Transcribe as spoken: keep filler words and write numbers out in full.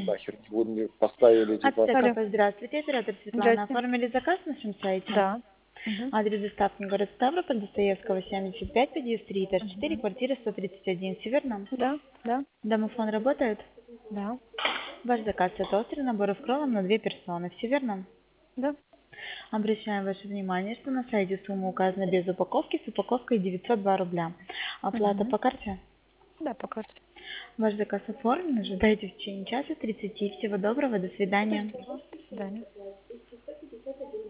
нахер не буду, мне поставили, типа... Алло. Аптека, здравствуйте, оператор Светлана. Здрасте. Оформили заказ на нашем сайте? Да. Мгм. Адрес доставки город Ставрополь, Достоевского, семьдесят пять, подъезд три, этаж четыре, Мгм. квартира сто тридцать один. Все верно? Да, да, Домофон работает? да, Ваш заказ это острый набор с кровом на две персоны. Все верно? да. Обращаем ваше внимание, что на сайте сумма указана без упаковки, с упаковкой девятьсот два рубля. Оплата Мгм. по карте? Да, по карте. Ваш заказ оформлен, ожидайте в течение часа тридцати. Всего доброго, до свидания. Спасибо. До свидания.